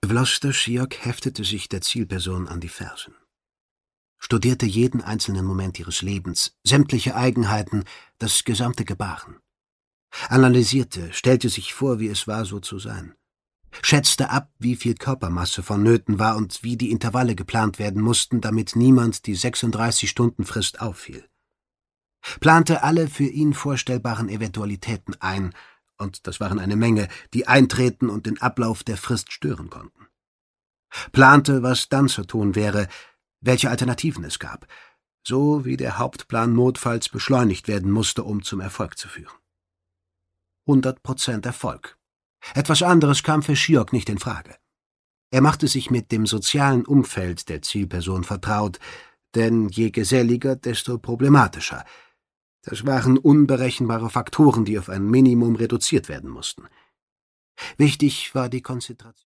Włoszczak heftete sich der Zielperson an die Fersen, studierte jeden einzelnen Moment ihres Lebens, sämtliche Eigenheiten, das gesamte Gebaren, analysierte, stellte sich vor, wie es war, so zu sein, schätzte ab, wie viel Körpermasse vonnöten war und wie die Intervalle geplant werden mussten, damit niemand die 36-Stunden-Frist auffiel, plante alle für ihn vorstellbaren Eventualitäten ein, und das waren eine Menge, die eintreten und den Ablauf der Frist stören konnten. Plante, was dann zu tun wäre, welche Alternativen es gab, so wie der Hauptplan notfalls beschleunigt werden musste, um zum Erfolg zu führen. 100% Erfolg. Etwas anderes kam für Schiok nicht in Frage. Er machte sich mit dem sozialen Umfeld der Zielperson vertraut, denn je geselliger, desto problematischer. Das waren unberechenbare Faktoren, die auf ein Minimum reduziert werden mussten. Wichtig war die Konzentration.